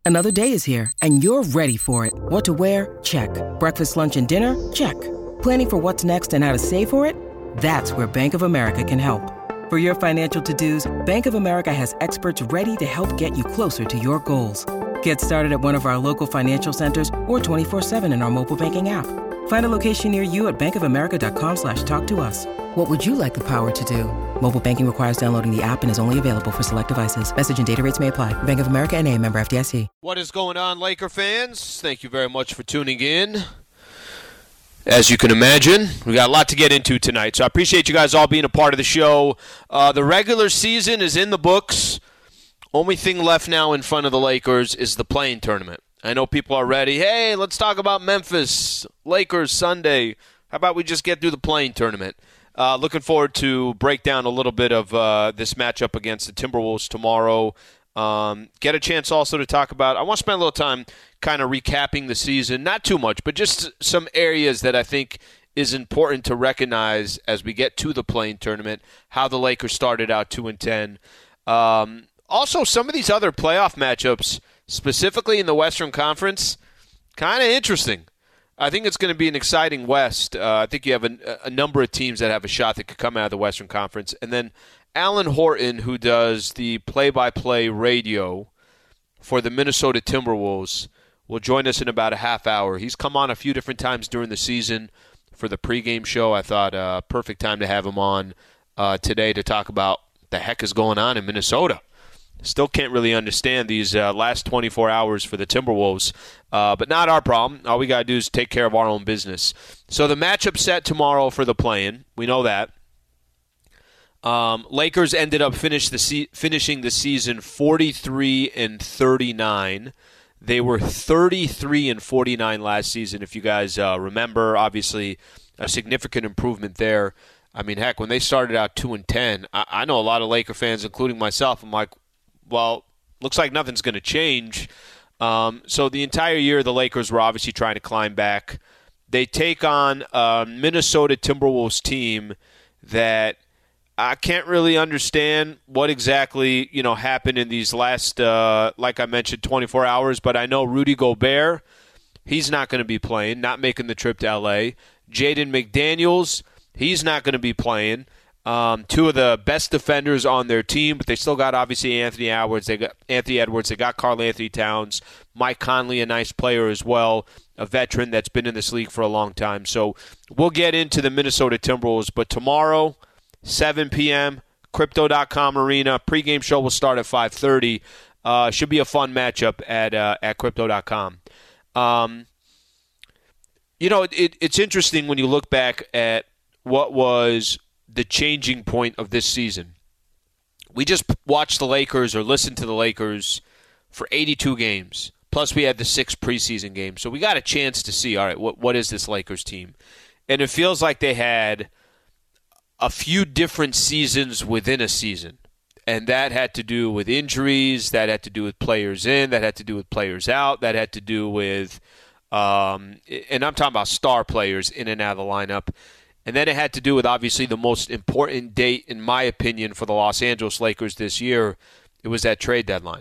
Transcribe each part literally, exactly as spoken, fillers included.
Another day is here, and you're ready for it. What to wear? Check. Breakfast, lunch, and dinner? Check. Planning for what's next and how to save for it? That's where Bank of America can help. For your financial to-dos, Bank of America has experts ready to help get you closer to your goals. Get started at one of our local financial centers or twenty-four seven in our mobile banking app. Find a location near you at bankofamerica.com slash talk to us. What would you like the power to do? Mobile banking requires downloading the app and is only available for select devices. Message and data rates may apply. Bank of America N A, member F D I C. What is going on, Laker fans? Thank you very much for tuning in. As you can imagine, we got a lot to get into tonight, so I appreciate you guys all being a part of the show. Uh, the regular season is in the books. Only thing left now in front of the Lakers is the play-in tournament. I know people are ready. Hey, let's talk about Memphis, Lakers Sunday. How about we just get through the play-in tournament? Uh, looking forward to break down a little bit of uh, this matchup against the Timberwolves tomorrow. Um, get a chance also to talk about, I want to spend a little time kind of recapping the season. Not too much, but just some areas that I think is important to recognize as we get to the play-in tournament, how the Lakers started out two and ten. Um, also, some of these other playoff matchups, specifically in the Western Conference, kind of interesting. I think it's going to be an exciting West. Uh, I think you have a, a number of teams that have a shot that could come out of the Western Conference. And then Alan Horton, who does the play-by-play radio for the Minnesota Timberwolves, will join us in about a half hour. He's come on a few different times during the season for the pregame show. I thought uh, perfect time to have him on uh, today to talk about what the heck is going on in Minnesota. Still can't really understand these uh, last twenty-four hours for the Timberwolves, uh, but not our problem. All we got to do is take care of our own business. So the matchup set tomorrow for the play-in. We know that. Um, Lakers ended up finish the se- finishing the season forty-three and thirty-nine. They were thirty-three and forty-nine last season, if you guys uh, remember. Obviously, a significant improvement there. I mean, heck, when they started out two and ten, I, I know a lot of Laker fans, including myself. I'm like, well, looks like nothing's going to change. Um, so the entire year, the Lakers were obviously trying to climb back. They take on a Minnesota Timberwolves team that I can't really understand what exactly, you know, happened in these last, uh, like I mentioned, twenty-four hours. But I know Rudy Gobert, he's not going to be playing, not making the trip to L A. Jaden McDaniels, he's not going to be playing. Um, two of the best defenders on their team, but they still got obviously Anthony Edwards. They got Anthony Edwards. They got Karl Anthony Towns. Mike Conley, a nice player as well, a veteran that's been in this league for a long time. So we'll get into the Minnesota Timberwolves. But tomorrow, seven p.m., Crypto dot com Arena. Pregame show will start at five thirty. Uh, should be a fun matchup at uh, at Crypto dot com. Um, you know, it, it's interesting when you look back at what was the changing point of this season. We just watched the Lakers or listened to the Lakers for eighty-two games. Plus we had the six preseason games. So we got a chance to see, all right, what what is this Lakers team? And it feels like they had a few different seasons within a season. And that had to do with injuries, that had to do with players in, that had to do with players out, that had to do with, um, and I'm talking about star players in and out of the lineup. And then it had to do with, obviously, the most important date, in my opinion, for the Los Angeles Lakers this year. It was that trade deadline.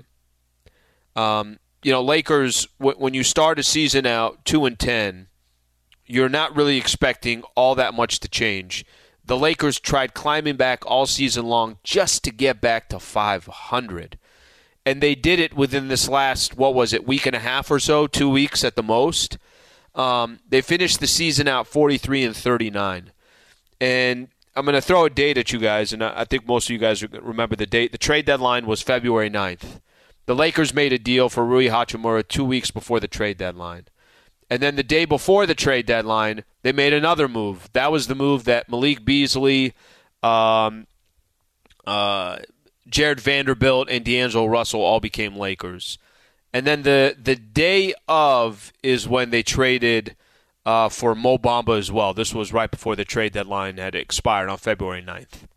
Um, you know, Lakers, w- when you start a season out two and ten, you're not really expecting all that much to change. The Lakers tried climbing back all season long just to get back to five hundred. And they did it within this last, what was it, week and a half or so, two weeks at the most. Um, they finished the season out forty-three and thirty-nine. And I'm going to throw a date at you guys, and I think most of you guys remember the date. The trade deadline was February ninth. The Lakers made a deal for Rui Hachimura two weeks before the trade deadline. And then the day before the trade deadline, they made another move. That was the move that Malik Beasley, um, uh, Jared Vanderbilt, and D'Angelo Russell all became Lakers. And then the, the day of is when they traded uh, for Mo Bamba as well. This was right before the trade deadline had expired on February ninth.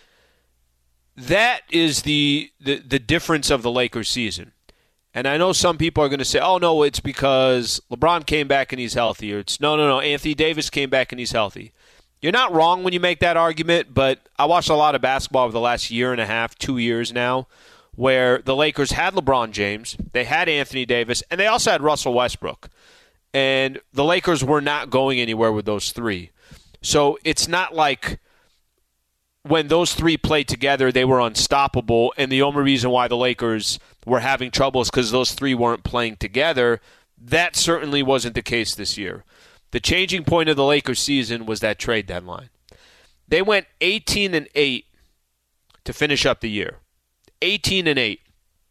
That is the, the, the difference of the Lakers season. And I know some people are going to say, oh, no, it's because LeBron came back and he's healthy. Or it's, no, no, no, Anthony Davis came back and he's healthy. You're not wrong when you make that argument, but I watched a lot of basketball over the last year and a half, two years now, where the Lakers had LeBron James, they had Anthony Davis, and they also had Russell Westbrook. And the Lakers were not going anywhere with those three. So it's not like when those three played together, they were unstoppable, and the only reason why the Lakers were having trouble is because those three weren't playing together. That certainly wasn't the case this year. The changing point of the Lakers season was that trade deadline. They went eighteen and eight to finish up the year. eighteen and eight.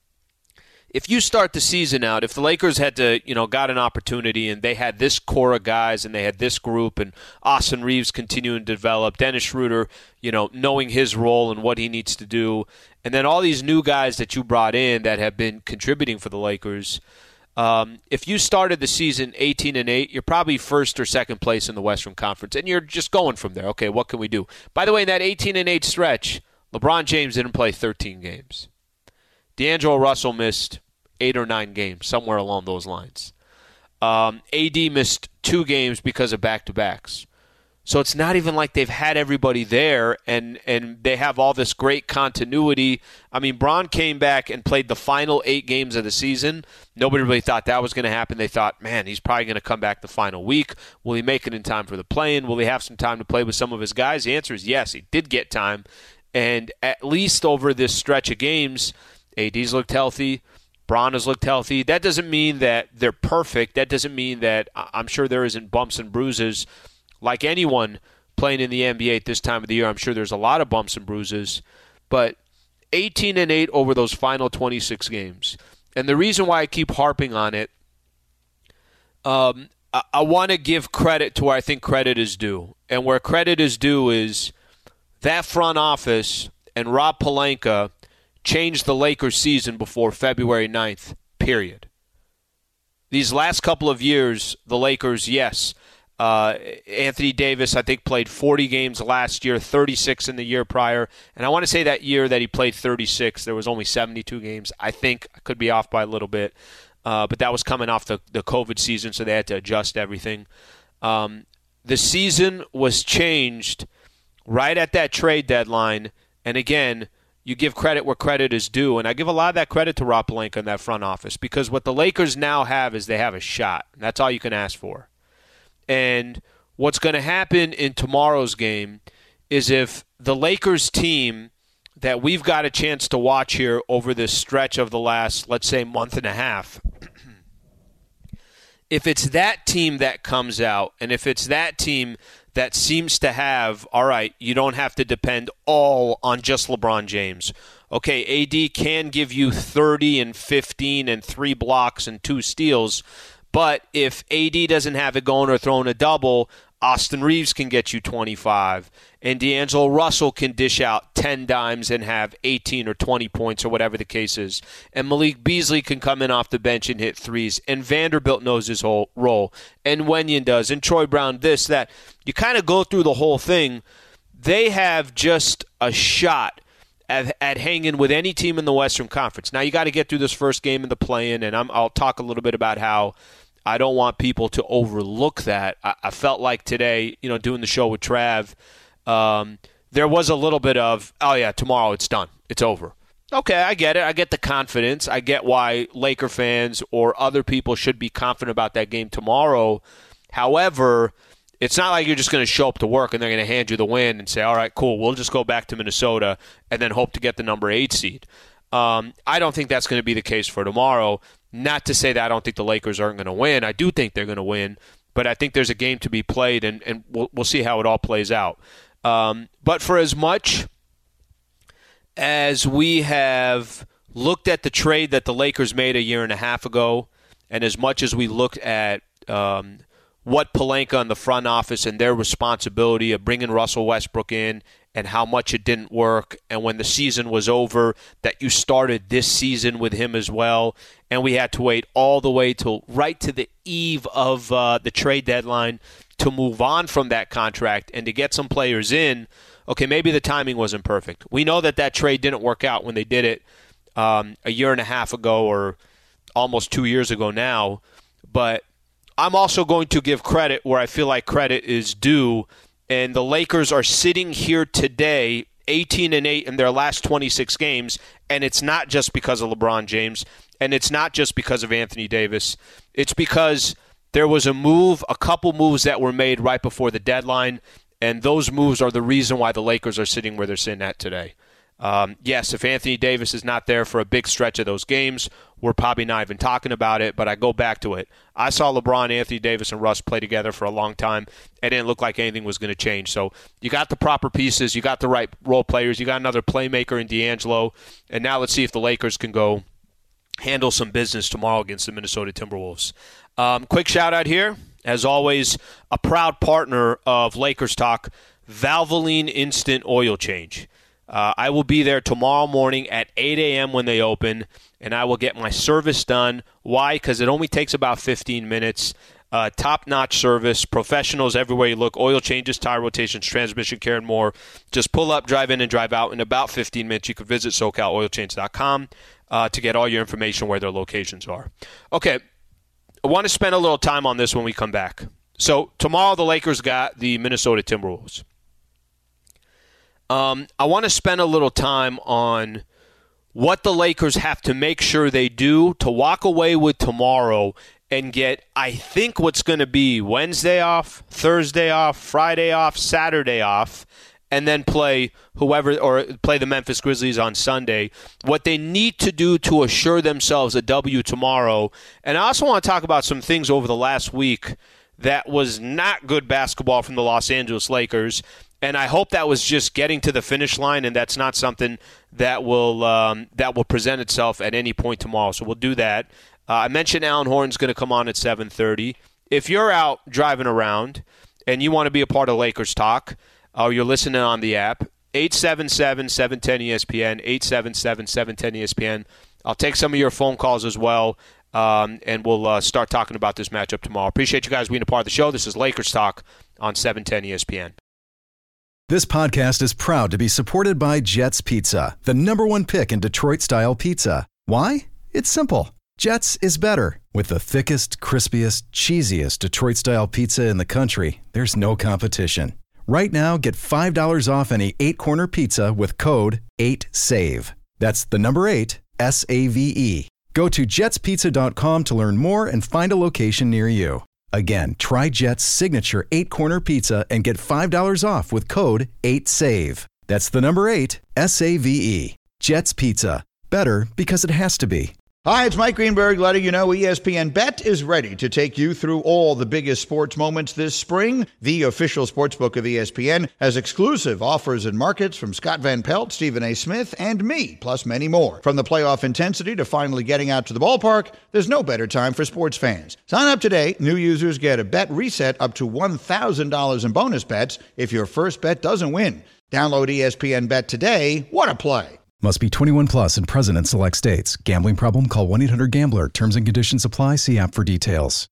If you start the season out, if the Lakers had to, you know, got an opportunity and they had this core of guys and they had this group and Austin Reeves continuing to develop, Dennis Schroeder, you know, knowing his role and what he needs to do, and then all these new guys that you brought in that have been contributing for the Lakers, um, if you started the season eighteen and eight, you're probably first or second place in the Western Conference, and you're just going from there. Okay, what can we do? By the way, in that eighteen and eight stretch, LeBron James didn't play thirteen games. D'Angelo Russell missed eight or nine games, somewhere along those lines. Um, A D missed two games because of back-to-backs. So it's not even like they've had everybody there, and, and they have all this great continuity. I mean, Bron came back and played the final eight games of the season. Nobody really thought that was going to happen. They thought, man, he's probably going to come back the final week. Will he make it in time for the play-in? Will he have some time to play with some of his guys? The answer is yes, he did get time. And at least over this stretch of games, A D's looked healthy. Bron has looked healthy. That doesn't mean that they're perfect. That doesn't mean that I'm sure there isn't bumps and bruises. Like anyone playing in the N B A at this time of the year, I'm sure there's a lot of bumps and bruises. But eighteen and eight over those final twenty-six games. And the reason why I keep harping on it, um, I, I want to give credit to where I think credit is due. And where credit is due is that front office and Rob Pelinka changed the Lakers season before February ninth, period. These last couple of years, the Lakers, yes, uh, Anthony Davis, I think, played forty games last year, thirty-six in the year prior. And I want to say that year that he played thirty-six, there was only seventy-two games. I think I could be off by a little bit, uh, but that was coming off the, the COVID season, so they had to adjust everything. Um, the season was changed right at that trade deadline, and again, you give credit where credit is due, and I give a lot of that credit to Rob Pelinka in that front office, because what the Lakers now have is they have a shot. And that's all you can ask for. And what's going to happen in tomorrow's game is if the Lakers team that we've got a chance to watch here over this stretch of the last, let's say, month and a half, if it's that team that comes out, and if it's that team that seems to have, all right, you don't have to depend all on just LeBron James. Okay, A D can give you thirty and fifteen and three blocks and two steals, but if A D doesn't have it going or throwing a double, Austin Reeves can get you twenty-five, and D'Angelo Russell can dish out ten dimes and have eighteen or twenty points or whatever the case is. And Malik Beasley can come in off the bench and hit threes, and Vanderbilt knows his whole role, and Wenyen does, and Troy Brown this, that. You kind of go through the whole thing. They have just a shot at, at hanging with any team in the Western Conference. Now, you got to get through this first game in the play-in, and I'm, I'll talk a little bit about how I don't want people to overlook that. I, I felt like today, you know, doing the show with Trav, um, there was a little bit of, oh, yeah, tomorrow it's done. It's over. Okay, I get it. I get the confidence. I get why Laker fans or other people should be confident about that game tomorrow. However, it's not like you're just going to show up to work and they're going to hand you the win and say, all right, cool, we'll just go back to Minnesota and then hope to get the number eight seed. Um, I don't think that's going to be the case for tomorrow. Not to say that I don't think the Lakers aren't going to win. I do think they're going to win, but I think there's a game to be played, and, and we'll, we'll see how it all plays out. Um, but for as much as we have looked at the trade that the Lakers made a year and a half ago, and as much as we looked at um, what Pelinka and the front office and their responsibility of bringing Russell Westbrook in and how much it didn't work, and when the season was over, that you started this season with him as well, and we had to wait all the way till right to the eve of uh, the trade deadline to move on from that contract and to get some players in. Okay, maybe the timing wasn't perfect. We know that that trade didn't work out when they did it um, a year and a half ago or almost two years ago now, but I'm also going to give credit where I feel like credit is due. And the Lakers are sitting here today eighteen and eight in their last twenty-six games, and it's not just because of LeBron James, and it's not just because of Anthony Davis. It's because there was a move, a couple moves that were made right before the deadline, and those moves are the reason why the Lakers are sitting where they're sitting at today. Um, yes, if Anthony Davis is not there for a big stretch of those games, we're probably not even talking about it, but I go back to it. I saw LeBron, Anthony Davis, and Russ play together for a long time. It didn't look like anything was going to change. So you got the proper pieces. You got the right role players. You got another playmaker in D'Angelo. And now let's see if the Lakers can go handle some business tomorrow against the Minnesota Timberwolves. Um, quick shout-out here. As always, a proud partner of Lakers Talk, Valvoline Instant Oil Change. Uh, I will be there tomorrow morning at eight a.m. when they open, and I will get my service done. Why? Because it only takes about fifteen minutes. Uh, top-notch service, professionals everywhere you look, oil changes, tire rotations, transmission care, and more. Just pull up, drive in, and drive out. In about fifteen minutes, you can visit socal oil change dot com uh, to get all your information where their locations are. Okay, I want to spend a little time on this when we come back. So tomorrow the Lakers got the Minnesota Timberwolves. Um, I want to spend a little time on what the Lakers have to make sure they do to walk away with tomorrow and get, I think, what's going to be Wednesday off, Thursday off, Friday off, Saturday off, and then play whoever or play the Memphis Grizzlies on Sunday. What they need to do to assure themselves a W tomorrow. And I also want to talk about some things over the last week that was not good basketball from the Los Angeles Lakers. And I hope that was just getting to the finish line, and that's not something that will um, that will present itself at any point tomorrow. So we'll do that. Uh, I mentioned Alan Horn's going to come on at seven thirty. If you're out driving around and you want to be a part of Lakers Talk, or you're listening on the app, eight seven seven, seven one zero, E S P N, eight seven seven, seven one zero, E S P N. I'll take some of your phone calls as well, um, and we'll uh, start talking about this matchup tomorrow. Appreciate you guys being a part of the show. This is Lakers Talk on seven ten E S P N. This podcast is proud to be supported by Jets Pizza, the number one pick in Detroit-style pizza. Why? It's simple. Jets is better. With the thickest, crispiest, cheesiest Detroit-style pizza in the country, there's no competition. Right now, get five dollars off any eight-corner pizza with code eight save. That's the number eight, S A V E. Go to jets pizza dot com to learn more and find a location near you. Again, try Jet's signature eight-corner pizza and get five dollars off with code eight save. That's the number eight, S A V E. Jet's Pizza. Better because it has to be. Hi, it's Mike Greenberg letting you know E S P N Bet is ready to take you through all the biggest sports moments this spring. The official sportsbook of E S P N has exclusive offers and markets from Scott Van Pelt, Stephen A. Smith, and me, plus many more. From the playoff intensity to finally getting out to the ballpark, there's no better time for sports fans. Sign up today. New users get a bet reset up to one thousand dollars in bonus bets if your first bet doesn't win. Download E S P N Bet today. What a play. Must be twenty-one plus and present in select states. Gambling problem? Call one eight hundred gambler. Terms and conditions apply. See app for details.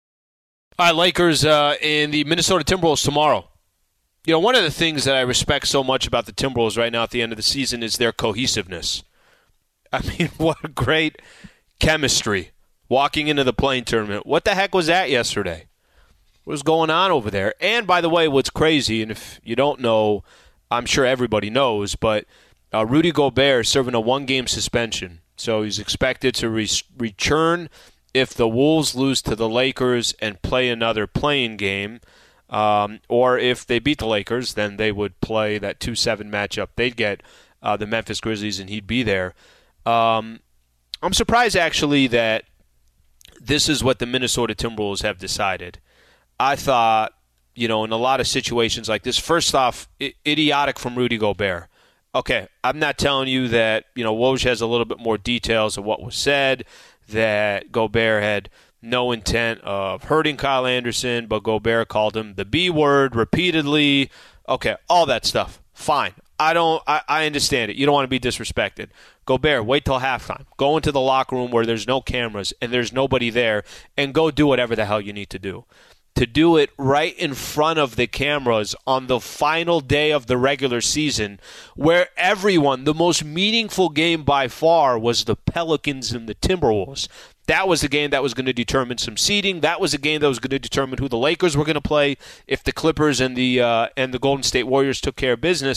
All right, Lakers uh, in the Minnesota Timberwolves tomorrow. You know, one of the things that I respect so much about the Timberwolves right now at the end of the season is their cohesiveness. I mean, what a great chemistry walking into the playing tournament. What the heck was that yesterday? What was going on over there? And, by the way, what's crazy, and if you don't know, I'm sure everybody knows, but Uh, Rudy Gobert is serving a one-game suspension, so he's expected to re- return if the Wolves lose to the Lakers and play another playing game, um, or if they beat the Lakers, then they would play that two seven matchup. They'd get uh, the Memphis Grizzlies, and he'd be there. Um, I'm surprised, actually, that this is what the Minnesota Timberwolves have decided. I thought, you know, in a lot of situations like this, first off, I- idiotic from Rudy Gobert. Okay, I'm not telling you that, you know, Woj has a little bit more details of what was said, that Gobert had no intent of hurting Kyle Anderson, but Gobert called him the B word repeatedly. Okay, all that stuff. Fine. I don't I, I understand it. You don't want to be disrespected. Gobert, wait till halftime. Go into the locker room where there's no cameras and there's nobody there and go do whatever the hell you need to do. To do it right in front of the cameras on the final day of the regular season, where everyone, the most meaningful game by far was the Pelicans and the Timberwolves. That was the game that was going to determine some seeding. That was the game that was going to determine who the Lakers were going to play if the Clippers and the uh, and the Golden State Warriors took care of business.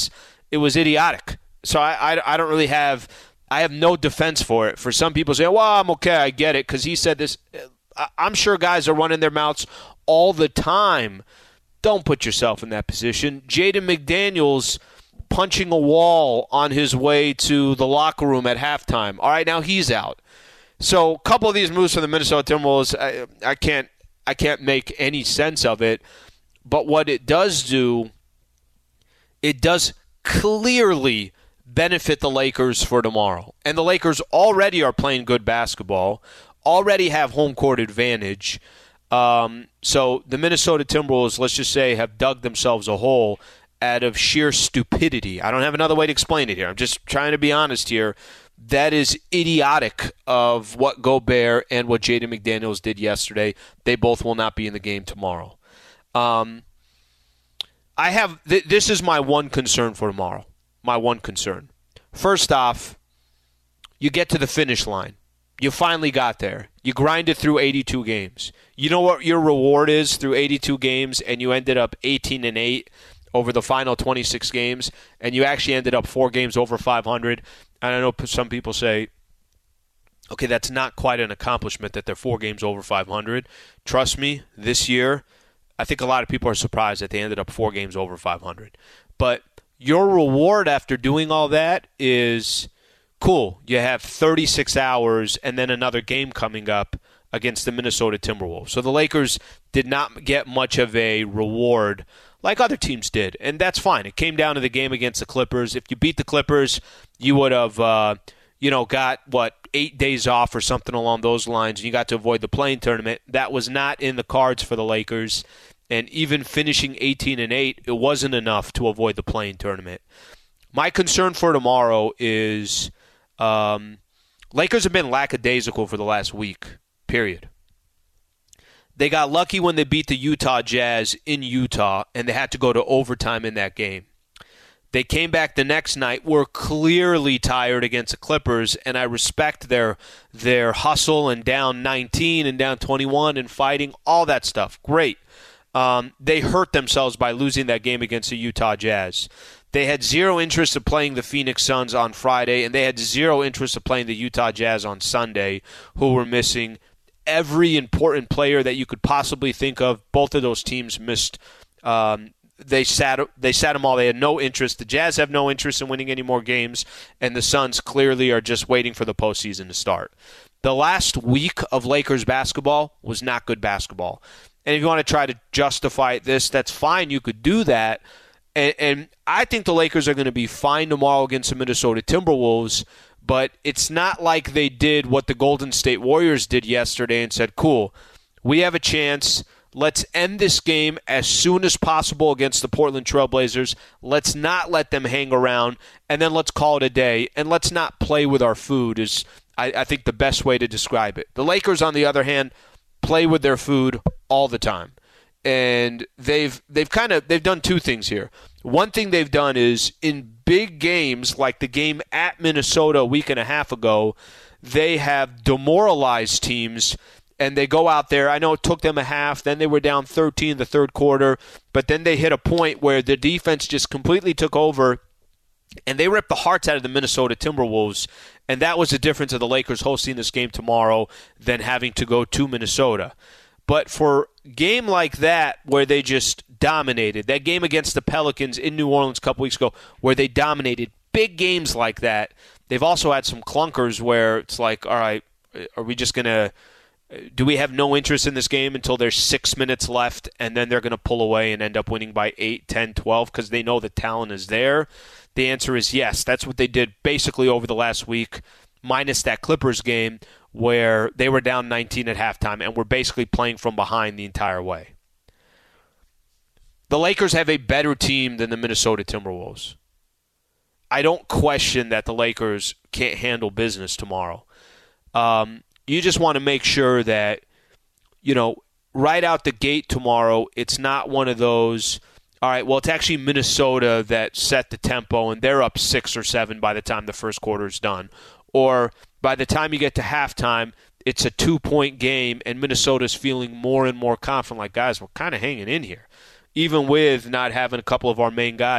it was idiotic. So I, I, I don't really have I have no defense for it. For some people say, well, I'm okay, I get it, because he said this. I'm sure guys are running their mouths all the time. Don't put yourself in that position. Jaden McDaniels punching a wall on his way to the locker room at halftime. All right, now he's out. So a couple of these moves from the Minnesota Timberwolves, I, I can't I can't make any sense of it. But what it does do, it does clearly benefit the Lakers for tomorrow. And the Lakers already are playing good basketball, already have home court advantage. Um, so the Minnesota Timberwolves, let's just say, have dug themselves a hole out of sheer stupidity. I don't have another way to explain it here. I'm just trying to be honest here. That is idiotic of what Gobert and what Jaden McDaniels did yesterday. They both will not be in the game tomorrow. Um, I have th- this is my one concern for tomorrow. My one concern. First off, you get to the finish line. You finally got there. You grinded through eighty-two games. You know what your reward is through eighty-two games, and you ended up eighteen and eight over the final twenty-six games, and you actually ended up four games over five hundred. And I know some people say, okay, that's not quite an accomplishment that they're four games over five hundred. Trust me, this year, I think a lot of people are surprised that they ended up four games over five hundred. But your reward after doing all that is cool. You have thirty-six hours and then another game coming up against the Minnesota Timberwolves. So the Lakers did not get much of a reward like other teams did, and that's fine. It came down to the game against the Clippers. If you beat the Clippers, you would have, uh, you know, got, what, eight days off or something along those lines, and you got to avoid the play-in tournament. That was not in the cards for the Lakers, and even finishing eighteen and eight, it wasn't enough to avoid the play-in tournament. My concern for tomorrow is um, Lakers have been lackadaisical for the last week, period. They got lucky when they beat the Utah Jazz in Utah, and they had to go to overtime in that game. They came back the next night, were clearly tired against the Clippers, and I respect their their hustle and down nineteen and down twenty-one and fighting, all that stuff. Great. Um, they hurt themselves by losing that game against the Utah Jazz. They had zero interest in playing the Phoenix Suns on Friday, and they had zero interest in playing the Utah Jazz on Sunday, who were missing every important player that you could possibly think of. Both of those teams missed. Um, they sat. They sat them all. They had no interest. The Jazz have no interest in winning any more games, and the Suns clearly are just waiting for the postseason to start. The last week of Lakers basketball was not good basketball. And if you want to try to justify this, that's fine. You could do that. And, and I think the Lakers are going to be fine tomorrow against the Minnesota Timberwolves. But it's not like they did what the Golden State Warriors did yesterday and said, cool, we have a chance. Let's end this game as soon as possible against the Portland Trail Blazers. Let's not let them hang around, and then let's call it a day. And let's not play with our food is, I, I think, the best way to describe it. The Lakers, on the other hand, play with their food all the time. And they've they've kind of they've done two things here. One thing they've done is in big games like the game at Minnesota a week and a half ago, they have demoralized teams and they go out there. I know it took them a half, then they were down thirteen in the third quarter, but then they hit a point where the defense just completely took over and they ripped the hearts out of the Minnesota Timberwolves. And that was the difference of the Lakers hosting this game tomorrow than having to go to Minnesota. But for a game like that where they just dominated, that game against the Pelicans in New Orleans a couple weeks ago where they dominated, big games like that, they've also had some clunkers where it's like, all right, are we just going to – do we have no interest in this game until there's six minutes left and then they're going to pull away and end up winning by eight, ten, twelve because they know the talent is there? The answer is yes. That's what they did basically over the last week, minus that Clippers game where they were down nineteen at halftime and were basically playing from behind the entire way. The Lakers have a better team than the Minnesota Timberwolves. I don't question that the Lakers can't handle business tomorrow. Um, you just want to make sure that, you know, right out the gate tomorrow, it's not one of those, all right, well, it's actually Minnesota that set the tempo and they're up six or seven by the time the first quarter is done. Or by the time you get to halftime, it's a two-point game and Minnesota's feeling more and more confident, like, guys, we're kind of hanging in here. Even with not having a couple of our main guys,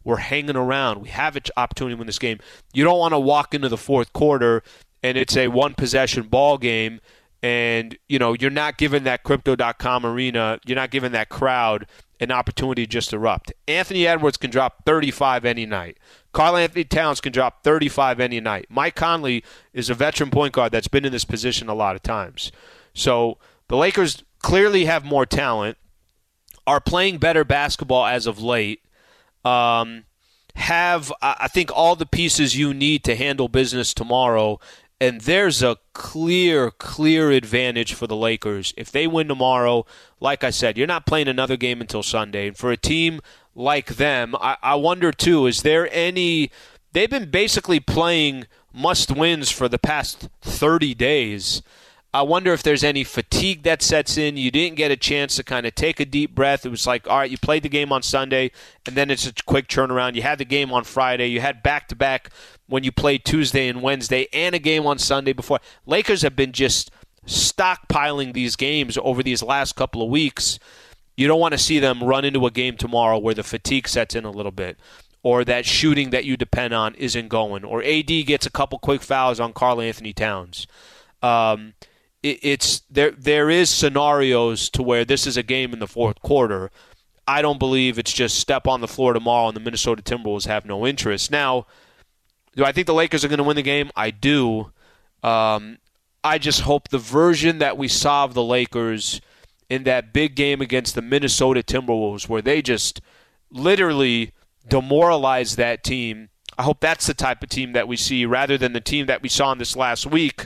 We're hanging around. We have an opportunity to win this game. You don't want to walk into the fourth quarter and it's a one-possession ball game, and you know you're not giving that Crypto dot com arena, you're not giving that crowd an opportunity to just erupt. Anthony Edwards can drop thirty-five any night. Karl-Anthony Towns can drop thirty-five any night. Mike Conley is a veteran point guard that's been in this position a lot of times. So the Lakers clearly have more talent, are playing better basketball as of late, um, have, I think, all the pieces you need to handle business tomorrow. And there's a clear, clear advantage for the Lakers. If they win tomorrow, like I said, you're not playing another game until Sunday. And for a team like them, I, I wonder, too, is there any – they've been basically playing must-wins for the past thirty days. I wonder if there's any fatigue that sets in. You didn't get a chance to kind of take a deep breath. It was like, all right, you played the game on Sunday, and then it's a quick turnaround. You had the game on Friday. You had back-to-back when you played Tuesday and Wednesday, and a game on Sunday before. Lakers have been just stockpiling these games over these last couple of weeks. You don't want to see them run into a game tomorrow where the fatigue sets in a little bit, or that shooting that you depend on isn't going, or A D gets a couple quick fouls on Karl-Anthony Towns. Um It's there. There is scenarios to where this is a game in the fourth quarter. I don't believe it's just step on the floor tomorrow and the Minnesota Timberwolves have no interest. Now, do I think the Lakers are going to win the game? I do. Um, I just hope the version that we saw of the Lakers in that big game against the Minnesota Timberwolves, where they just literally demoralized that team, I hope that's the type of team that we see rather than the team that we saw in this last week.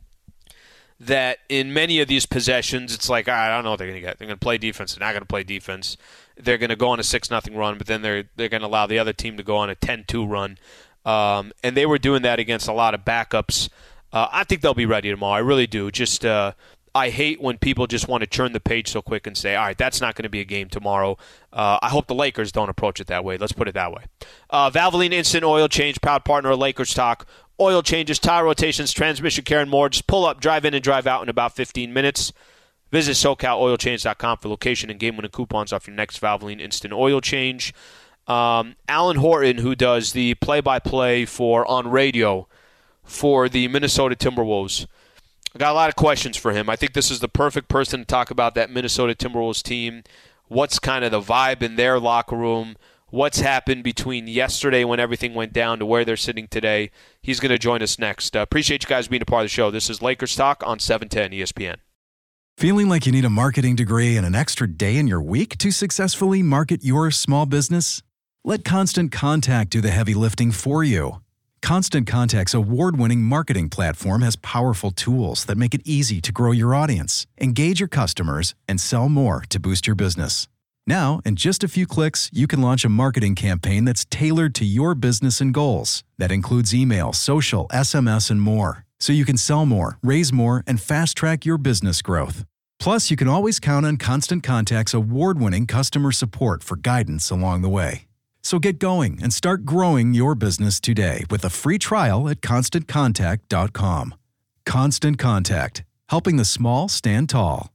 That in many of these possessions, it's like, I don't know what they're going to get. They're going to play defense. They're not going to play defense. They're going to go on a six nothing run, but then they're they're going to allow the other team to go on a ten two run. Um, and they were doing that against a lot of backups. Uh, I think they'll be ready tomorrow. I really do. Just uh, I hate when people just want to turn the page so quick and say, all right, that's not going to be a game tomorrow. Uh, I hope the Lakers don't approach it that way. Let's put it that way. Uh, Valvoline Instant Oil Change, proud partner of Lakers Talk. Oil changes, tire rotations, transmission care, and more. Just pull up, drive in, and drive out in about fifteen minutes. Visit SoCal Oil Change dot com for location and game-winning coupons off your next Valvoline Instant Oil Change. Um, Alan Horton, who does the play-by-play for on radio for the Minnesota Timberwolves, I got a lot of questions for him. I think this is the perfect person to talk about that Minnesota Timberwolves team, what's kind of the vibe in their locker room, what's happened between yesterday when everything went down to where they're sitting today. He's going to join us next. Uh, appreciate you guys being a part of the show. This is Lakers Talk on seven ten E S P N. Feeling like you need a marketing degree and an extra day in your week to successfully market your small business? Let Constant Contact do the heavy lifting for you. Constant Contact's award-winning marketing platform has powerful tools that make it easy to grow your audience, engage your customers, and sell more to boost your business. Now, in just a few clicks, you can launch a marketing campaign that's tailored to your business and goals. That includes email, social, S M S, and more. So you can sell more, raise more, and fast-track your business growth. Plus, you can always count on Constant Contact's award-winning customer support for guidance along the way. So get going and start growing your business today with a free trial at constant contact dot com. Constant Contact, helping the small stand tall.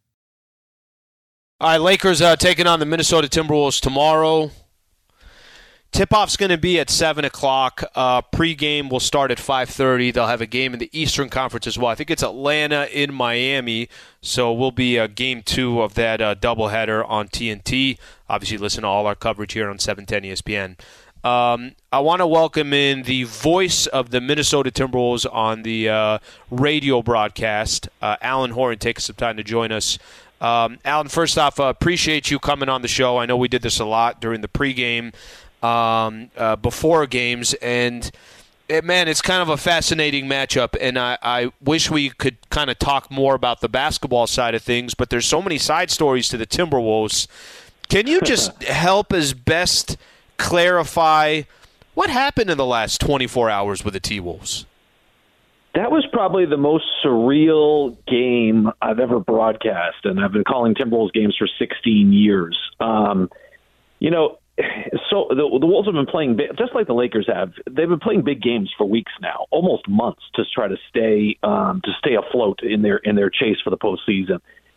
All right, Lakers uh, taking on the Minnesota Timberwolves tomorrow. Tip-off's going to be at seven o'clock. Uh, pre-game will start at five thirty. They'll have a game in the Eastern Conference as well. I think it's Atlanta in Miami, so we'll be uh, game two of that uh, doubleheader on T N T. Obviously, listen to all our coverage here on seven ten E S P N. Um, I want to welcome in the voice of the Minnesota Timberwolves on the uh, radio broadcast. Uh, Alan Horton, take some time to join us. Um, Alan, first off, uh, appreciate you coming on the show. I know we did this a lot during the pregame. Um, uh, before games, and it, man, it's kind of a fascinating matchup, and I, I wish we could kind of talk more about the basketball side of things, but there's so many side stories to the Timberwolves. Can you just help as best clarify what happened in the last twenty-four hours with the T-Wolves? That was probably the most surreal game I've ever broadcast, and I've been calling Timberwolves games for sixteen years. Um, you know, So the, the Wolves have been playing, just like the Lakers have, they've been playing big games for weeks now, almost months, to try to stay um, to stay afloat in their in their chase for the postseason.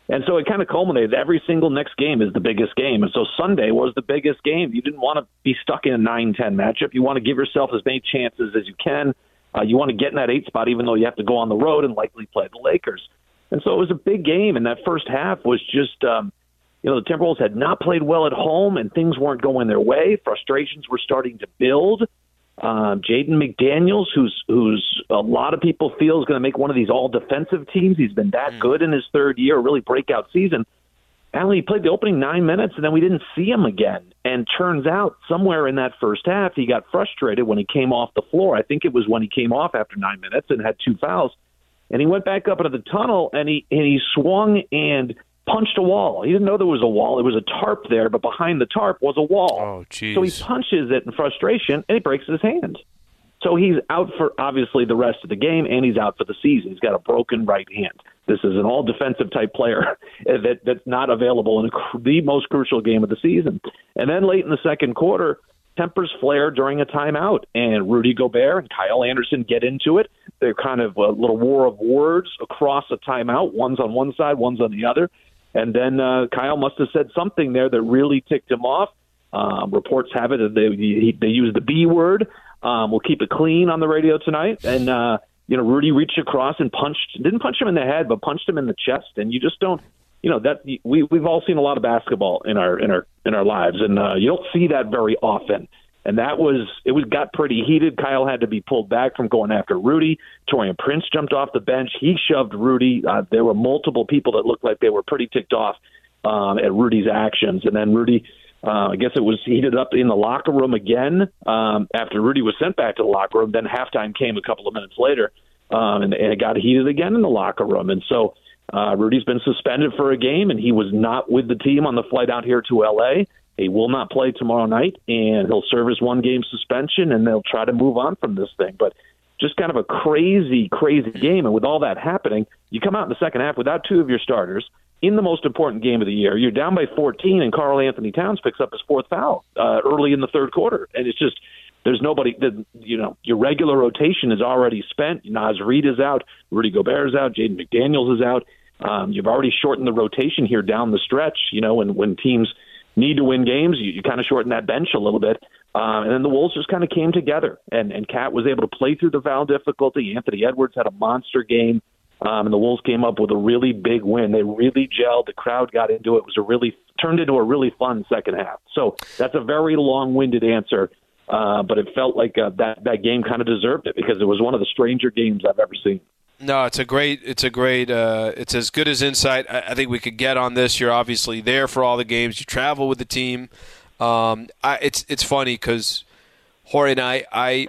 And so it kind of culminated. Every single next game is the biggest game. And so Sunday was the biggest game. You didn't want to be stuck in a nine ten matchup. You want to give yourself as many chances as you can. Uh, you want to get in that eight spot, even though you have to go on the road and likely play the Lakers. And so it was a big game. And that first half was just, um, you know, the Timberwolves had not played well at home and things weren't going their way. Frustrations were starting to build. Um, Jaden McDaniels, who's who's a lot of people feel is going to make one of these all-defensive teams. He's been that good in his third year, a really breakout season. And he played the opening nine minutes, and then we didn't see him again. And turns out somewhere in that first half, he got frustrated when he came off the floor. I think it was when he came off after nine minutes and had two fouls. And he went back up into the tunnel, and he and he swung and punched a wall. He didn't know there was a wall. It was a tarp there, but behind the tarp was a wall. Oh, geez. So he punches it in frustration, and he breaks his hand. So he's out for, obviously, the rest of the game, and he's out for the season. He's got a broken right hand. This is an all-defensive type player that that's not available in a, the most crucial game of the season. And then late in the second quarter, tempers flare during a timeout, and Rudy Gobert and Kyle Anderson get into it. They're kind of a little war of words across a timeout. One's on one side, one's on the other. And then uh, Kyle must have said something there that really ticked him off. Um, reports have it that they, he, they used the B word. Um, we'll keep it clean on the radio tonight. And, uh, you know, Rudy reached across and punched, didn't punch him in the head, but punched him in the chest. And you just don't, you know, that we, we've all seen a lot of basketball in our in our, in our lives. And uh, you don't see that very often. And that was, it was got pretty heated. Kyle had to be pulled back from going after Rudy. Taurean Prince jumped off the bench. He shoved Rudy. Uh, there were multiple people that looked like they were pretty ticked off um, at Rudy's actions. And then Rudy, uh, I guess it was heated up in the locker room again um, after Rudy was sent back to the locker room. Then halftime came a couple of minutes later, um, and, and it got heated again in the locker room. And so uh, Rudy's been suspended for a game, and he was not with the team on the flight out here to L A. He will not play tomorrow night, and he'll serve his one-game suspension, and they'll try to move on from this thing. But just kind of a crazy, crazy game. And with all that happening, you come out in the second half without two of your starters in the most important game of the year. You're down by fourteen, and Karl Anthony Towns picks up his fourth foul uh, early in the third quarter. And it's just there's nobody – you know, your regular rotation is already spent. Naz Reid is out. Rudy Gobert is out. Jaden McDaniels is out. Um, you've already shortened the rotation here down the stretch, you know, when, when teams – need to win games, you, you kind of shorten that bench a little bit. Um, and then the Wolves just kind of came together, and, and Cat was able to play through the foul difficulty. Anthony Edwards had a monster game, um, and the Wolves came up with a really big win. They really gelled. The crowd got into it. It was a really turned into a really fun second half. So that's a very long-winded answer, uh, but it felt like uh, that, that game kind of deserved it because it was one of the stranger games I've ever seen. No, it's a great, it's a great, uh, it's as good as insight I, I think we could get on this. You're obviously there for all the games. You travel with the team. Um, I, it's it's funny because Jorge and I, I,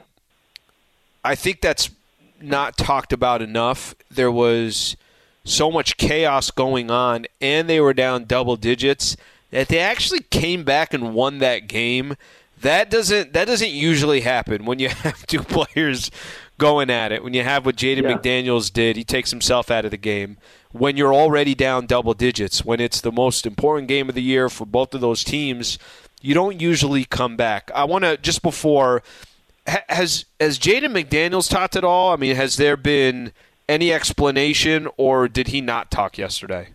I think that's not talked about enough. There was so much chaos going on, and they were down double digits that they actually came back and won that game. That doesn't that doesn't usually happen when you have two players going at it. When you have what Jaden yeah. McDaniels did, he takes himself out of the game. When you're already down double digits, when it's the most important game of the year for both of those teams, you don't usually come back. I want to, just before, has has Jaden McDaniels talked at all? I mean, has there been any explanation, or did he not talk yesterday?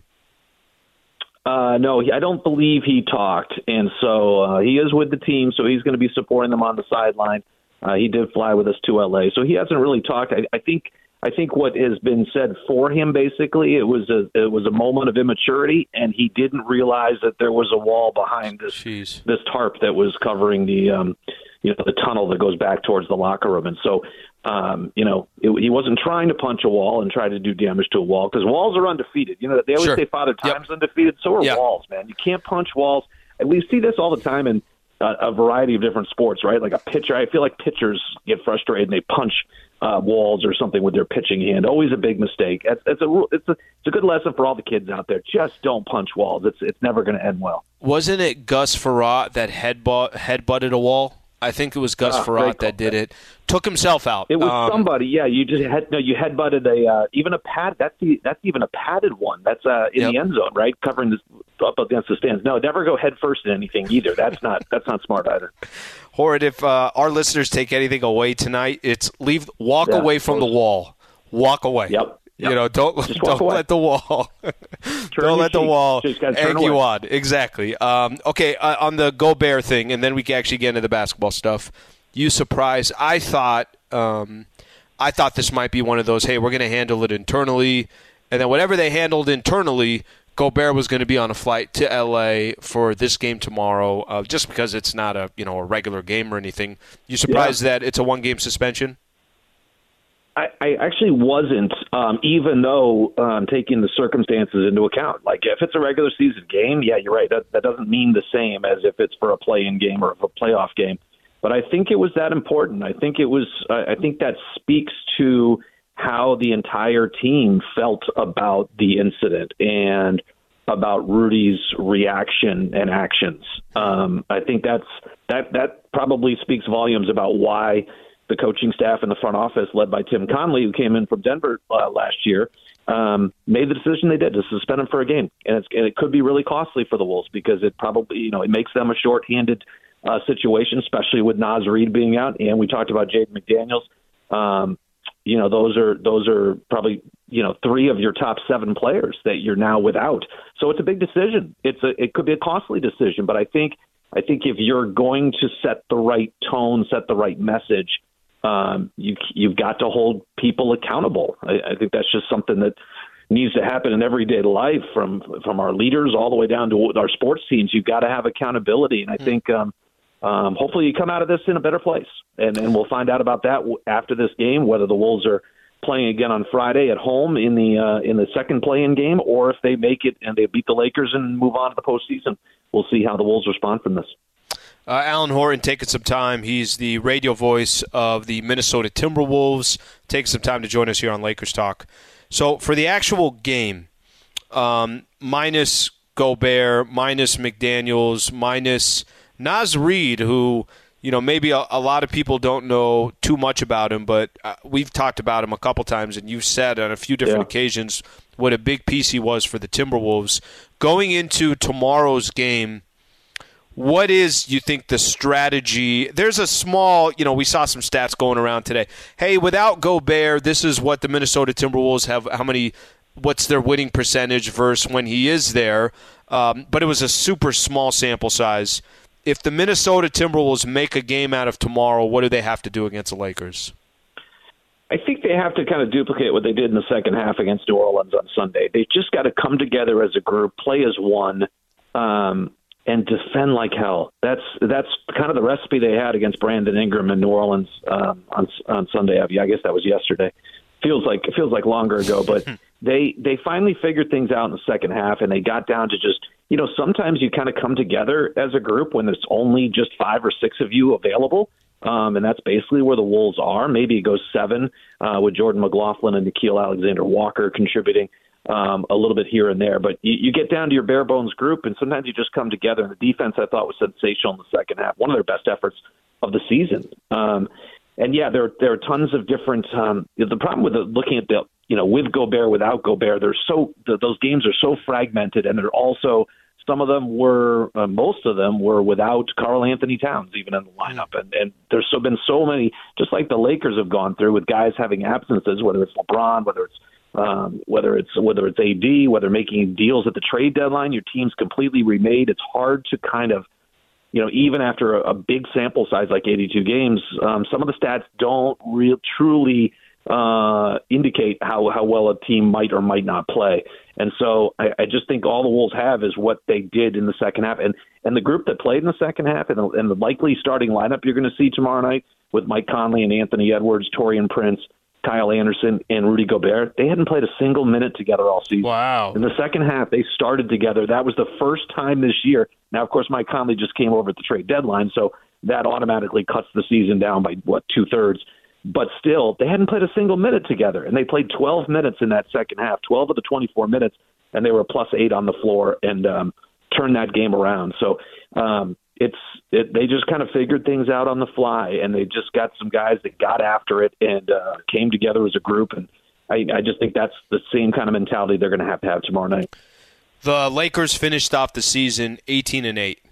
Uh, no, I don't believe he talked, and so uh, he is with the team, so he's going to be supporting them on the sideline. Uh, he did fly with us to L A, so he hasn't really talked. I, I think I think what has been said for him, basically, it was a it was a moment of immaturity, and he didn't realize that there was a wall behind this Jeez. this tarp that was covering the um, you know the tunnel that goes back towards the locker room, and so um, you know it, he wasn't trying to punch a wall and try to do damage to a wall because walls are undefeated. You know they always sure. say Father Time's yep. undefeated, so are yep. walls, man. You can't punch walls, and we see this all the time in uh, a variety of different sports, right? Like a pitcher, I feel like pitchers get frustrated and they punch uh, walls or something with their pitching hand. Always a big mistake. It's, it's a it's a it's a good lesson for all the kids out there. Just don't punch walls. It's it's never going to end well. Wasn't it Gus Frerotte that headbutt headbutted a wall? I think it was Gus uh, Frerotte that did it. Took himself out. It was um, somebody. Yeah, you just had no. You headbutted a uh, even a pad. That's the that's even a padded one. That's uh, in yep. the end zone, right, covering this up against the stands. No, never go head first in anything either. That's not that's not smart either. Howard, if uh, our listeners take anything away tonight, it's leave walk yeah, away from the wall. Walk away. Yep. You know, don't don't away. let the wall don't let the wall egg you on. Exactly. Um, okay, uh, on the Gobert thing, and then we can actually get into the basketball stuff. You surprised? I thought um, I thought this might be one of those. Hey, we're going to handle it internally, and then whatever they handled internally, Gobert was going to be on a flight to L A for this game tomorrow, uh, just because it's not a you know a regular game or anything. You surprised yeah. that it's a one game suspension? I, I actually wasn't, um, even though um, taking the circumstances into account. Like, if it's a regular season game, yeah, you're right. That that doesn't mean the same as if it's for a play-in game or a playoff game. But I think it was that important. I think it was. I think that speaks to how the entire team felt about the incident and about Rudy's reaction and actions. Um, I think that's that that probably speaks volumes about why the coaching staff in the front office, led by Tim Connelly, who came in from Denver uh, last year, um, made the decision they did to suspend him for a game. And, it's, and it could be really costly for the Wolves because it probably, you know, it makes them a shorthanded uh, situation, especially with Naz Reid being out. And we talked about Jaden McDaniels. Um, you know, those are those are probably, you know, three of your top seven players that you're now without. So it's a big decision. It's a it could be a costly decision, but I think I think if you're going to set the right tone, set the right message, Um, you, you've got to hold people accountable. I, I think that's just something that needs to happen in everyday life, from from our leaders all the way down to our sports teams. You've got to have accountability, and I think um, um, hopefully you come out of this in a better place. And, and we'll find out about that after this game, whether the Wolves are playing again on Friday at home in the uh, in the second play-in game, or if they make it and they beat the Lakers and move on to the postseason. We'll see how the Wolves respond from this. Uh, Alan Horton taking some time. He's the radio voice of the Minnesota Timberwolves. Taking some time to join us here on Lakers Talk. So for the actual game, um, minus Gobert, minus McDaniels, minus Naz Reid, who, you know, maybe a, a lot of people don't know too much about him, but uh, we've talked about him a couple times, and you've said on a few different yeah. occasions what a big piece he was for the Timberwolves. Going into tomorrow's game, what is, you think, the strategy? There's a small, you know, we saw some stats going around today. Hey, without Gobert, this is what the Minnesota Timberwolves have, how many, what's their winning percentage versus when he is there. Um, but it was a super small sample size. If the Minnesota Timberwolves make a game out of tomorrow, what do they have to do against the Lakers? I think they have to kind of duplicate what they did in the second half against New Orleans on Sunday. They just got to come together as a group, play as one, um, and defend like hell. That's that's kind of the recipe they had against Brandon Ingram in New Orleans um, on on Sunday. I guess that was yesterday. Feels like it feels like longer ago, but they they finally figured things out in the second half, and they got down to just, you know, sometimes you kind of come together as a group when there's only just five or six of you available, um, and that's basically where the Wolves are. Maybe it goes seven uh, with Jordan McLaughlin and Nickeil Alexander-Walker contributing um, a little bit here and there. But you, you get down to your bare bones group, and sometimes you just come together. And the defense, I thought, was sensational in the second half. One of their best efforts of the season. Um, and yeah, there there are tons of different. Um, the problem with the, looking at the, you know, with Gobert, without Gobert, they're so the, those games are so fragmented, and they're also, some of them were, uh, most of them were without Karl Anthony Towns even in the lineup, and and there's so been so many, just like the Lakers have gone through with guys having absences, whether it's LeBron, whether it's Um, whether it's whether it's A D, whether making deals at the trade deadline, your team's completely remade. It's hard to kind of, you know, even after a, a big sample size like eighty-two games, um, some of the stats don't real truly uh, indicate how, how well a team might or might not play. And so I, I just think all the Wolves have is what they did in the second half. And and the group that played in the second half and the, and the likely starting lineup you're going to see tomorrow night with Mike Conley and Anthony Edwards, Taurean Prince, Kyle Anderson, and Rudy Gobert, they hadn't played a single minute together all season. Wow. In the second half, they started together. That was the first time this year. Now, of course, Mike Conley just came over at the trade deadline, so that automatically cuts the season down by, what, two-thirds. But still, they hadn't played a single minute together, and they played twelve minutes in that second half, twelve of the twenty-four minutes, and they were plus eight on the floor and um, turned that game around. So um, it's it, they just kind of figured things out on the fly, and they just got some guys that got after it and uh, came together as a group. And I, I just think that's the same kind of mentality they're going to have to have tomorrow night. The Lakers finished off the season eighteen and eight.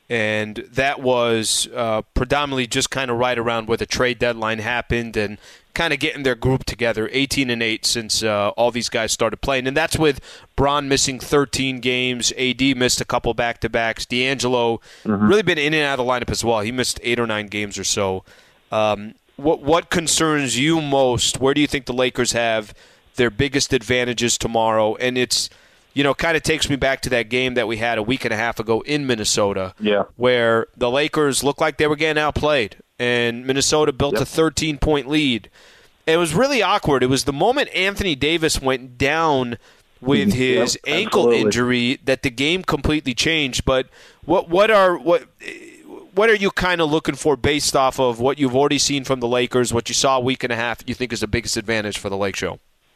And that was uh, predominantly just kind of right around where the trade deadline happened. And kind of getting their group together, eighteen and eight since uh, all these guys started playing. And that's with Bron missing thirteen games. A D missed a couple back-to-backs. D'Angelo mm-hmm. really been in and out of the lineup as well. He missed eight or nine games or so. Um, what what concerns you most? Where do you think the Lakers have their biggest advantages tomorrow? And it's, you know, kind of takes me back to that game that we had a week and a half ago in Minnesota, yeah. where the Lakers looked like they were getting outplayed, and Minnesota built yep. a thirteen-point lead. It was really awkward. It was the moment Anthony Davis went down with his yep, ankle absolutely. injury that the game completely changed. But what what are what what are you kind of looking for based off of what you've already seen from the Lakers, what you saw a week and a half, you think is the biggest advantage for the Lake Show?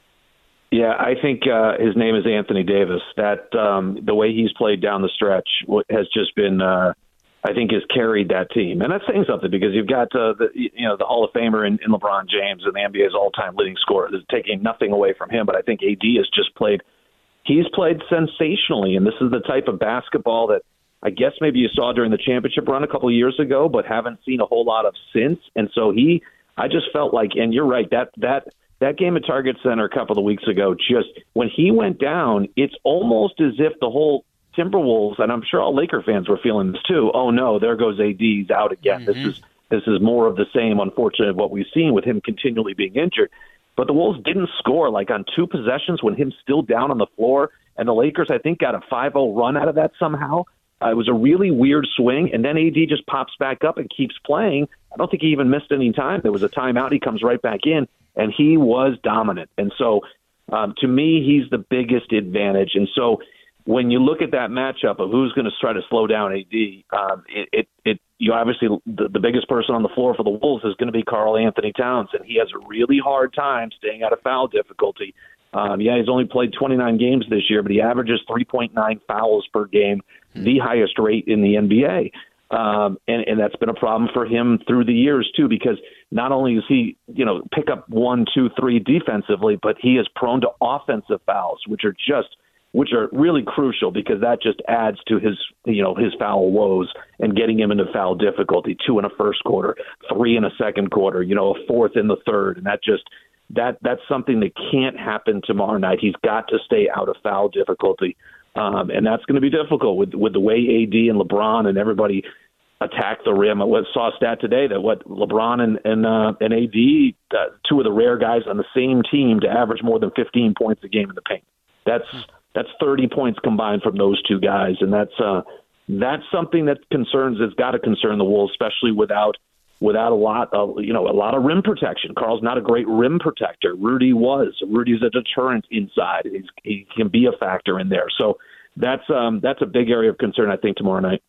Yeah, I think uh, his name is Anthony Davis. That um, the way he's played down the stretch has just been, uh, I think, has carried that team, and that's saying something because you've got uh, the you know the Hall of Famer in, in LeBron James and the N B A's all-time leading scorer. Is taking nothing away from him, but I think A D has just played. He's played sensationally, and this is the type of basketball that I guess maybe you saw during the championship run a couple of years ago, but haven't seen a whole lot of since. And so he, I just felt like, and you're right, that that. That game at Target Center a couple of weeks ago, just when he went down, it's almost as if the whole Timberwolves, and I'm sure all Laker fans were feeling this too, oh no, there goes A D's out again. Mm-hmm. This is this is more of the same, unfortunately, of what we've seen with him continually being injured. But the Wolves didn't score like on two possessions when him still down on the floor, and the Lakers, I think, got a five oh run out of that somehow. Uh, it was a really weird swing, and then A D just pops back up and keeps playing. I don't think he even missed any time. There was a timeout. He comes right back in, and he was dominant. And so, um, to me, he's the biggest advantage. And so when you look at that matchup of who's going to try to slow down A D, um, it, it, it you obviously the, the biggest person on the floor for the Wolves is going to be Karl Anthony Towns, and he has a really hard time staying out of foul difficulty. Um, yeah, he's only played twenty-nine games this year, but he averages three point nine fouls per game, the highest rate in the N B A. Um, and, and that's been a problem for him through the years, too, because not only is he, you know, pick up one, two, three defensively, but he is prone to offensive fouls, which are just which are really crucial because that just adds to his, you know, his foul woes and getting him into foul difficulty. Two in a first quarter, three in a second quarter, you know, a fourth in the third. And that just that that's something that can't happen tomorrow night. He's got to stay out of foul difficulty. Um, and that's going to be difficult with with the way A D and LeBron and everybody attack the rim. I saw a stat today that what LeBron and and, uh, and A D, uh, two of the rare guys on the same team to average more than fifteen points a game in the paint. That's that's thirty points combined from those two guys, and that's uh, that's something that concerns. It's got to concern the Wolves, especially without without a lot of you know a lot of rim protection. Karl's not a great rim protector. Rudy was. Rudy's a deterrent inside. He's, he can be a factor in there. So that's um, that's a big area of concern, I think, tomorrow night.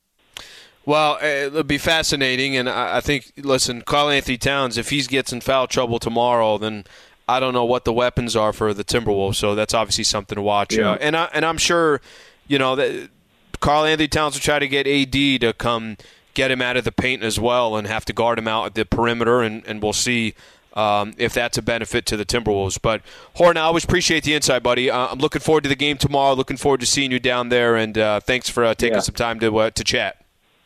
Well, it'll be fascinating, and I think, listen, Karl Anthony Towns, if he gets in foul trouble tomorrow, then I don't know what the weapons are for the Timberwolves, so that's obviously something to watch. Yeah. Uh, and, I, and I'm sure, you know, that Karl Anthony Towns will try to get A D to come get him out of the paint as well and have to guard him out at the perimeter, and, and we'll see um, if that's a benefit to the Timberwolves. But, Horton, I always appreciate the insight, buddy. Uh, I'm looking forward to the game tomorrow, looking forward to seeing you down there, and uh, thanks for uh, taking yeah. some time to uh, to chat.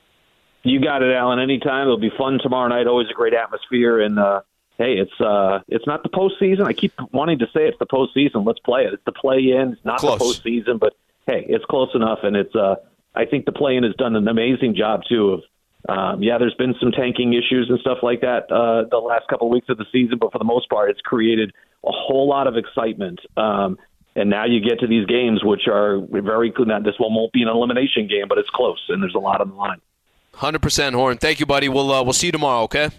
You got it, Alan. Anytime. It'll be fun tomorrow night. Always a great atmosphere. And, uh, hey, it's uh, it's not the postseason. I keep wanting to say it's the postseason. Let's play it. It's the play-in. It's not close. The postseason. But, hey, it's close enough. And it's uh, I think the play-in has done an amazing job, too, of, um, yeah, there's been some tanking issues and stuff like that uh, the last couple of weeks of the season. But for the most part, it's created a whole lot of excitement. Um, and now you get to these games, which are very good. This one won't be an elimination game, but it's close, and there's a lot on the line. one hundred percent, Horn. Thank you, buddy. We'll uh, we'll see you tomorrow, okay?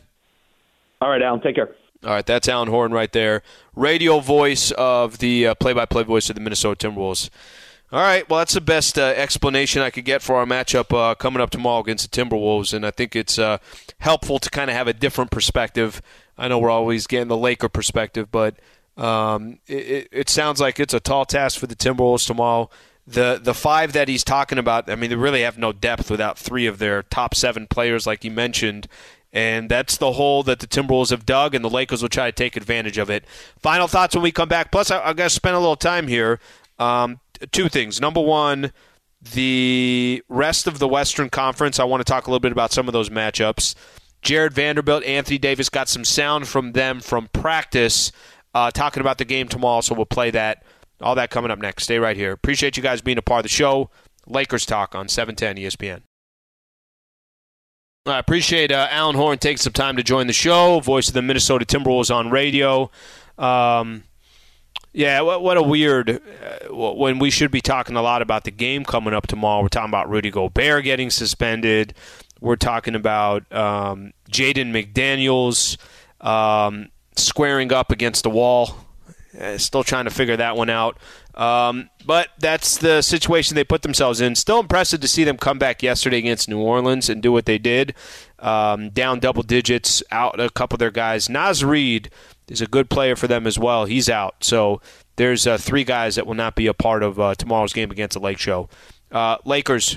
All right, Alan. Take care. All right, that's Alan Horn right there, radio voice of the uh, play-by-play voice of the Minnesota Timberwolves. All right, well, that's the best uh, explanation I could get for our matchup uh, coming up tomorrow against the Timberwolves, and I think it's uh, helpful to kind of have a different perspective. I know we're always getting the Laker perspective, but um, it, it sounds like it's a tall task for the Timberwolves tomorrow. The the five that he's talking about, I mean, they really have no depth without three of their top seven players, like you mentioned. And that's the hole that the Timberwolves have dug, and the Lakers will try to take advantage of it. Final thoughts when we come back. Plus, I, I've got to spend a little time here. Um, two things. Number one, the rest of the Western Conference, I want to talk a little bit about some of those matchups. Jared Vanderbilt, Anthony Davis, got some sound from them from practice uh, talking about the game tomorrow, so we'll play that. All that coming up next. Stay right here. Appreciate you guys being a part of the show. Lakers Talk on seven ten E S P N. I appreciate uh, Alan Horn taking some time to join the show, voice of the Minnesota Timberwolves on radio. Um, yeah, what, what a weird, uh, when we should be talking a lot about the game coming up tomorrow. We're talking about Rudy Gobert getting suspended. We're talking about um, Jaden McDaniels um, squaring up against the wall. Uh, still trying to figure that one out. Um, but that's the situation they put themselves in. Still impressive to see them come back yesterday against New Orleans and do what they did. Um, down double digits, out a couple of their guys. Naz Reid is a good player for them as well. He's out. So there's uh, three guys that will not be a part of uh, tomorrow's game against the Lake Show. Uh, Lakers,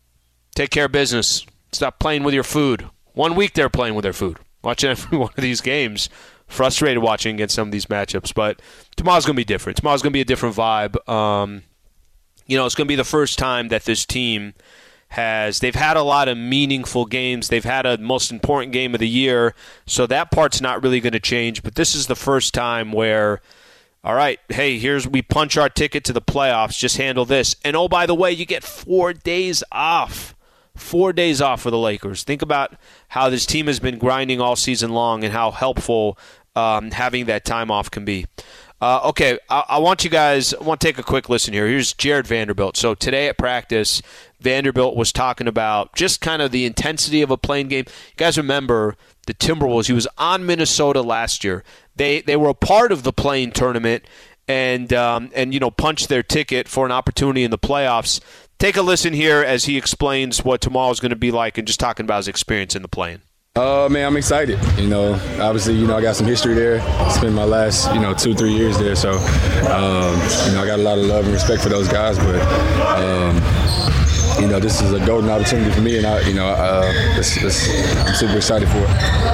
take care of business. Stop playing with your food. One week they're playing with their food. Watching every one of these games. Frustrated watching against some of these matchups, but tomorrow's going to be different. Tomorrow's going to be a different vibe. Um, you know, it's going to be the first time that this team has – they've had a lot of meaningful games. They've had a most important game of the year, so that part's not really going to change. But this is the first time where, all right, hey, here's we punch our ticket to the playoffs. Just handle this. And, oh, by the way, you get four days off. Four days off for the Lakers. Think about how this team has been grinding all season long and how helpful um, having that time off can be. Uh, okay, I, I want you guys I want to take a quick listen here. Here's Jared Vanderbilt. So today at practice, Vanderbilt was talking about just kind of the intensity of a playing game. You guys remember the Timberwolves. He was on Minnesota last year. They they were a part of the playing tournament and um, and you know punched their ticket for an opportunity in the playoffs. Take a listen here as he explains what tomorrow is going to be like and just talking about his experience in the play-in. Uh, man, I'm excited. You know, obviously, you know, I got some history there. Spent my last, you know, two, three years there. So, um, you know, I got a lot of love and respect for those guys. But, um, you know, this is a golden opportunity for me, and, I, you know, uh, this, this, I'm super excited for it.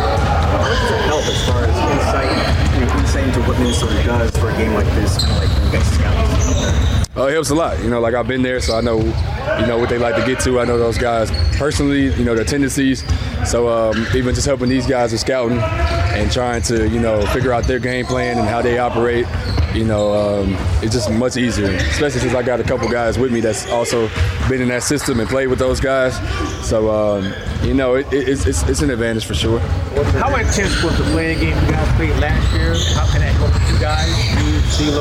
What does it help as far as insight, you know, insight into what Minnesota does for a game like this, kind of like when you guys scout? Uh, it helps a lot. You know, like I've been there, so I know, you know, what they like to get to. I know those guys personally, you know, their tendencies. So um, even just helping these guys with scouting and trying to, you know, figure out their game plan and how they operate, you know, um, it's just much easier, especially since I got a couple guys with me that's also been in that system and played with those guys. So, um, you know, it, it, it's, it's, it's an advantage for sure. How intense was the playing game you guys played last year? How can that help you guys, you,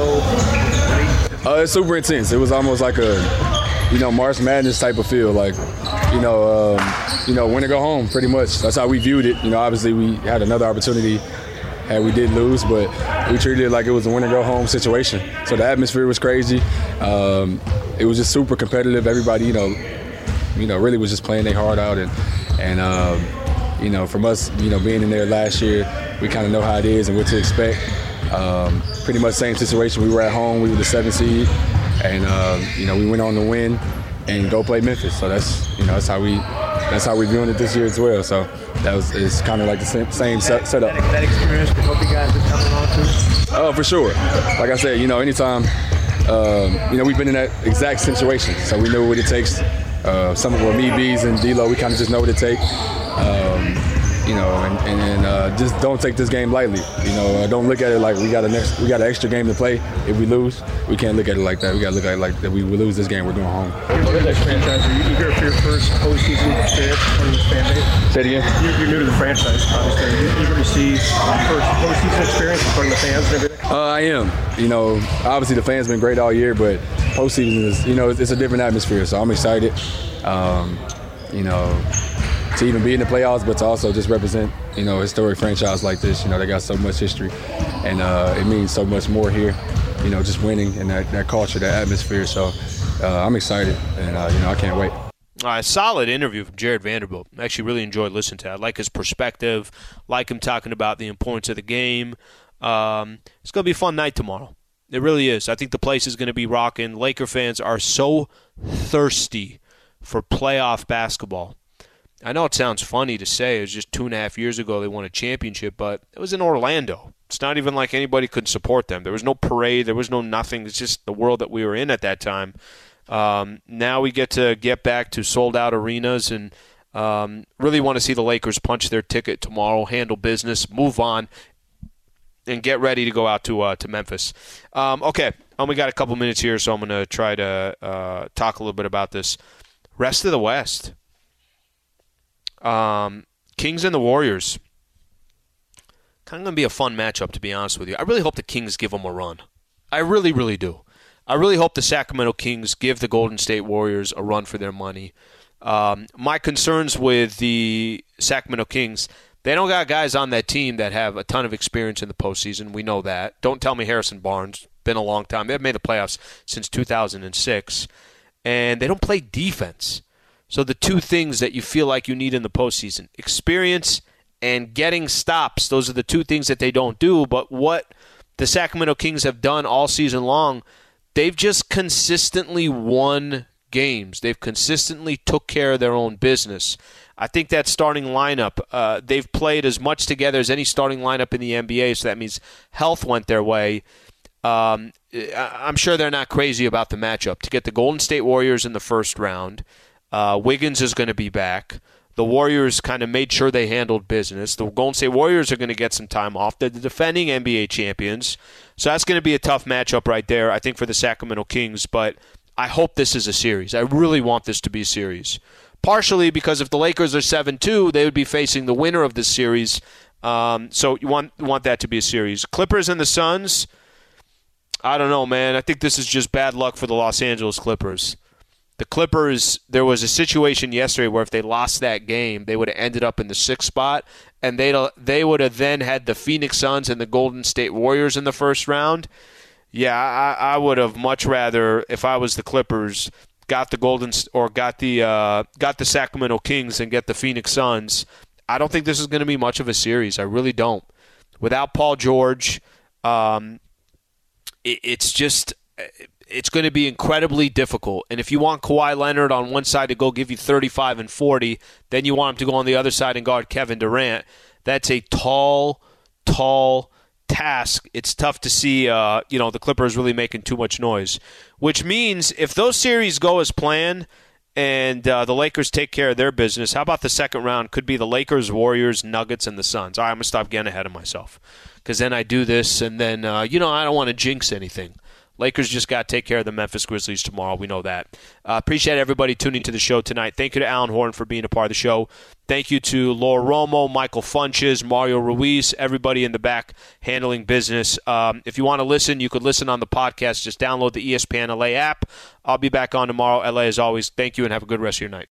D-Lo? Uh, it's super intense. It was almost like a, you know, March Madness type of feel. Like, you know, um, you know, win or go home, pretty much. That's how we viewed it. You know, obviously we had another opportunity had we did lose, but we treated it like it was a win or go home situation. So the atmosphere was crazy. Um, it was just super competitive. Everybody, you know, you know, really was just playing their heart out. And, and um, you know, from us, you know, being in there last year, we kind of know how it is and what to expect. Um, pretty much same situation. We were at home. We were the seventh seed, and um, you know we went on to win and go play Memphis. So that's you know that's how we that's how we're doing it this year as well. So that was it's kind of like the same, same set, setup. That, that experience could help you guys just coming on to. Oh, for sure. Like I said, you know, anytime um, you know we've been in that exact situation, so we know what it takes. Uh, some of our me, B's, and D-Lo, we kind of just know what it takes. Um, You know, and, and, and uh, just don't take this game lightly. You know, uh, don't look at it like we got a next, we got an extra game to play. If we lose, we can't look at it like that. We got to look at it like that. We lose this game, we're going home. You're new to this franchise. Are you eager for your first postseason experience from this fan base? Say it again. You're, you're new to the franchise, obviously. Are you eager to see first postseason experience from the fans and everything? Uh, I am. You know, obviously the fans been great all year, but postseason is, you know, it's, it's a different atmosphere. So I'm excited. Um, you know. To even be in the playoffs, but to also just represent, you know, a historic franchise like this. You know, they got so much history, and uh, it means so much more here. You know, just winning and that, that culture, that atmosphere. So uh, I'm excited, and uh, you know, I can't wait. All right, solid interview from Jared Vanderbilt. I actually really enjoyed listening to it. I like his perspective, like him talking about the importance of the game. Um, it's going to be a fun night tomorrow. It really is. I think the place is going to be rocking. Laker fans are so thirsty for playoff basketball. I know it sounds funny to say. It was just two and a half years ago they won a championship, but it was in Orlando. It's not even like anybody could support them. There was no parade. There was no nothing. It's just the world that we were in at that time. Um, now we get to get back to sold-out arenas, and Um, really want to see the Lakers punch their ticket tomorrow, handle business, move on, and get ready to go out to uh, to Memphis. Um, okay, I only got a couple minutes here, so I'm going to try to uh, talk a little bit about this. Rest of the West. Um, Kings and the Warriors. Kind of going to be a fun matchup, to be honest with you. I really hope the Kings give them a run. I really, really do. I really hope the Sacramento Kings give the Golden State Warriors a run for their money. Um, my concerns with the Sacramento Kings, they don't got guys on that team that have a ton of experience in the postseason. We know that. Don't tell me Harrison Barnes. Been a long time. They've made the playoffs since two thousand six. And they don't play defense. So the two things that you feel like you need in the postseason, experience and getting stops, those are the two things that they don't do. But what the Sacramento Kings have done all season long, they've just consistently won games. They've consistently took care of their own business. I think that starting lineup, uh, they've played as much together as any starting lineup in the N B A, so that means health went their way. Um, I'm sure they're not crazy about the matchup. To get the Golden State Warriors in the first round, uh, Wiggins is going to be back. The Warriors kind of made sure they handled business. The Golden State Warriors are going to get some time off. They're the defending N B A champions. So that's going to be a tough matchup right there, I think, for the Sacramento Kings. But I hope this is a series. I really want this to be a series. Partially because if the Lakers are seven two, they would be facing the winner of this series. Um, so you want, want that to be a series. Clippers and the Suns, I don't know, man. I think this is just bad luck for the Los Angeles Clippers. The Clippers, there was a situation yesterday where if they lost that game, they would have ended up in the sixth spot, and they they would have then had the Phoenix Suns and the Golden State Warriors in the first round. Yeah, I, I would have much rather, if I was the Clippers, got the Golden or got the uh, got the Sacramento Kings and get the Phoenix Suns. I don't think this is going to be much of a series. I really don't. Without Paul George, um, it, it's just it's going to be incredibly difficult. And if you want Kawhi Leonard on one side to go give you thirty-five and forty, then you want him to go on the other side and guard Kevin Durant. That's a tall, tall task. It's tough to see, uh, you know, the Clippers really making too much noise. Which means if those series go as planned and uh, the Lakers take care of their business, how about the second round could be the Lakers, Warriors, Nuggets, and the Suns? All right, I'm going to stop getting ahead of myself because then I do this and then, uh, you know, I don't want to jinx anything. Lakers just got to take care of the Memphis Grizzlies tomorrow. We know that. Uh, appreciate everybody tuning to the show tonight. Thank you to Alan Horn for being a part of the show. Thank you to Laura Romo, Michael Funches, Mario Ruiz, everybody in the back handling business. Um, if you want to listen, you could listen on the podcast. Just download the E S P N L A app. I'll be back on tomorrow. L A, as always, thank you and have a good rest of your night.